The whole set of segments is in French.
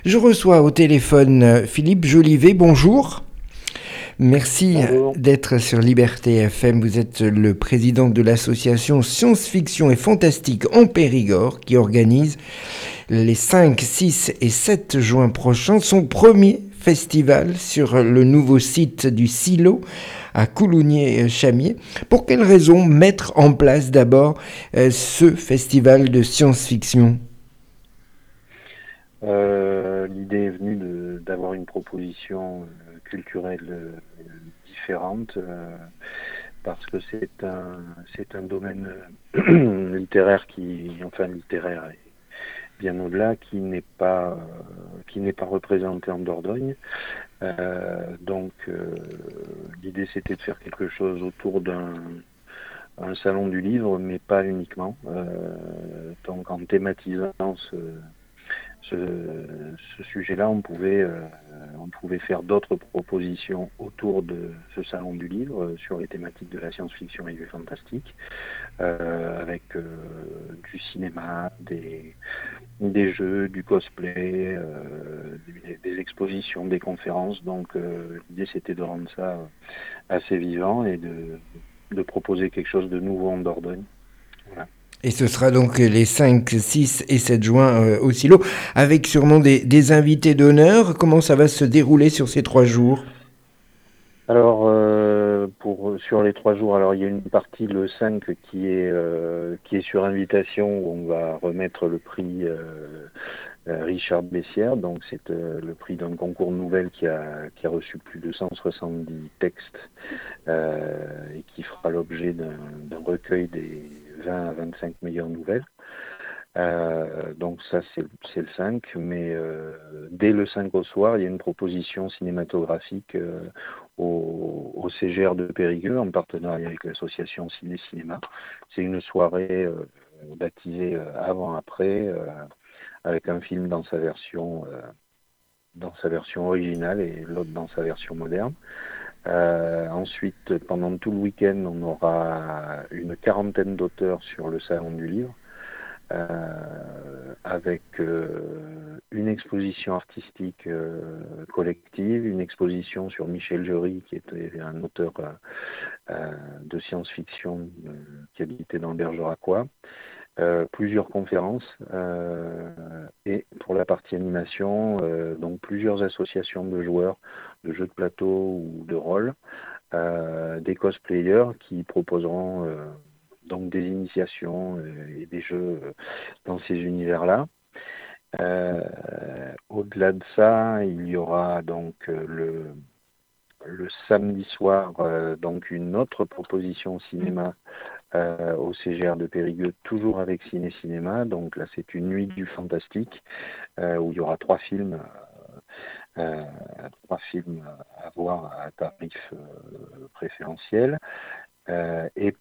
Je reçois au téléphone Philippe Jolivet, bonjour. Merci Bonjour. d'être sur Liberté FM. Vous êtes le président de l'association Science-Fiction et Fantastique en Périgord qui organise les 5, 6 et 7 juin prochains son premier festival sur le nouveau site du Silo à Coulounier-Chamier. Pour quelles raisons mettre en place d'abord ce festival de science-fiction ? L'idée est venue d'avoir une proposition culturelle différente parce que c'est un domaine littéraire littéraire et bien au-delà qui n'est pas représenté en Dordogne. L'idée c'était de faire quelque chose autour d'un salon du livre, mais pas uniquement. Donc en thématisant ce sujet-là, on pouvait faire d'autres propositions autour de ce salon du livre sur les thématiques de la science-fiction et du fantastique, avec du cinéma, des jeux, du cosplay, des expositions, des conférences. Donc l'idée c'était de rendre ça assez vivant et de proposer quelque chose de nouveau en Dordogne. Voilà. Et ce sera donc les 5, 6 et 7 juin au Silo, avec sûrement des invités d'honneur. Comment ça va se dérouler sur ces 3 jours ? Alors, sur les 3 jours, alors il y a une partie le 5 qui est sur invitation où on va remettre le prix Richard Bessières. Donc c'est le prix d'un concours de nouvelles qui a reçu plus de 170 textes et qui fera l'objet d'un recueil des 20 à 25 meilleures nouvelles. Donc ça c'est le 5, mais dès le 5 au soir, il y a une proposition cinématographique au CGR de Périgueux en partenariat avec l'association Ciné-Cinéma. C'est une soirée baptisée Avant-Après avec un film dans sa version originale et l'autre dans sa version moderne. Ensuite, pendant tout le week-end, on aura une quarantaine d'auteurs sur le salon du livre. Avec une exposition artistique collective, une exposition sur Michel Jury, qui était un auteur de science-fiction qui habitait dans le Bergeracois, plusieurs conférences, et pour la partie animation, donc plusieurs associations de joueurs de jeux de plateau ou de rôle, des cosplayers qui proposeront donc des initiations et des jeux dans ces univers-là. Au-delà de ça, il y aura donc le samedi soir donc une autre proposition cinéma au CGR de Périgueux, toujours avec Ciné-Cinéma. Donc là, c'est une nuit du fantastique où il y aura 3 films. Euh, 3 films à voir à tarif préférentiel. Et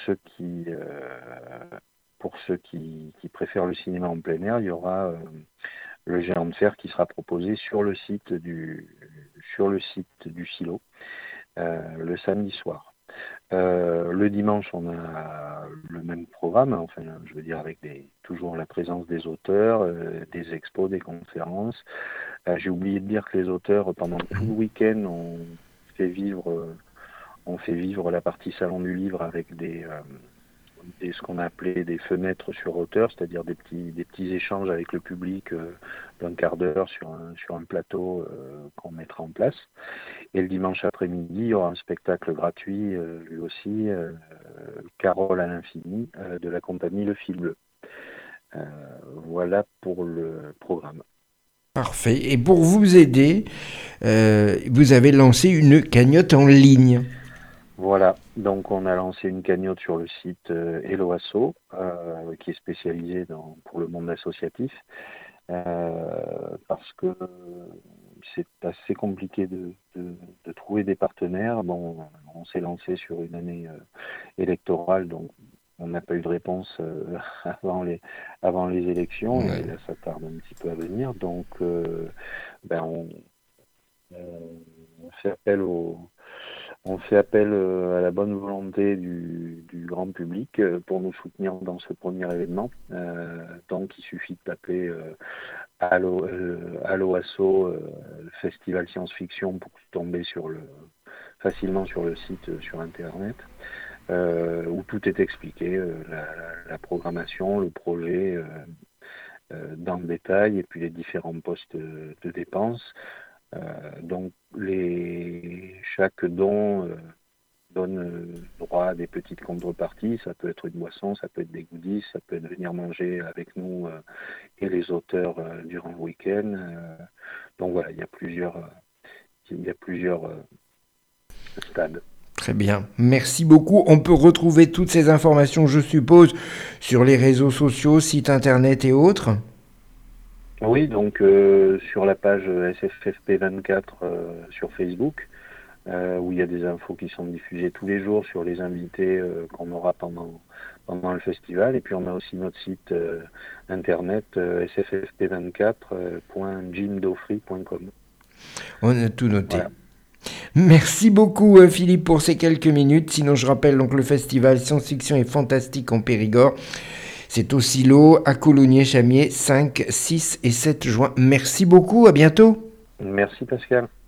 pour ceux qui préfèrent le cinéma en plein air, il y aura le géant de fer qui sera proposé sur le site du Silo le samedi soir. Le dimanche, on a le même programme, enfin, je veux dire avec toujours la présence des auteurs, des expos, des conférences. J'ai oublié de dire que les auteurs, pendant tout le week-end, fait vivre on fait vivre la partie salon du livre avec ce qu'on a appelé des fenêtres sur hauteur, c'est-à-dire des petits échanges avec le public d'un quart d'heure sur un plateau qu'on mettra en place. Et le dimanche après-midi, il y aura un spectacle gratuit, lui aussi, Carole à l'infini, de la compagnie Le Fil Bleu. Voilà pour le programme. Parfait. Et pour vous aider, vous avez lancé une cagnotte en ligne. Voilà, donc on a lancé une cagnotte sur le site Helloasso, qui est spécialisé pour le monde associatif, parce que c'est assez compliqué de trouver des partenaires. Bon, on s'est lancé sur une année électorale, donc on n'a pas eu de réponse avant les élections, et Ouais. là ça tarde un petit peu à venir. Donc on fait appel On fait appel à la bonne volonté du grand public pour nous soutenir dans ce premier événement. Donc il suffit de taper Allo Asso Festival Science-Fiction pour tomber facilement sur le site sur Internet. Où tout est expliqué, la programmation, le projet dans le détail, et puis les différents postes de dépenses. Donc chaque don donne droit à des petites contreparties. Ça peut être une boisson, ça peut être des goodies, ça peut être venir manger avec nous et les auteurs durant le week-end. Donc voilà, il y a plusieurs stades. Très bien, merci beaucoup. On peut retrouver toutes ces informations, je suppose, sur les réseaux sociaux, sites internet et autres. Oui, donc sur la page SFFP24 sur Facebook, où il y a des infos qui sont diffusées tous les jours sur les invités qu'on aura pendant le festival. Et puis on a aussi notre site internet sffp24.jimdofree.com. On a tout noté. Voilà. Merci beaucoup Philippe pour ces quelques minutes. Sinon je rappelle donc le festival Science-Fiction et Fantastique en Périgord. C'est au Silo, à Coulommiers-Chamiers, 5, 6 et 7 juin. Merci beaucoup, à bientôt. Merci Pascal.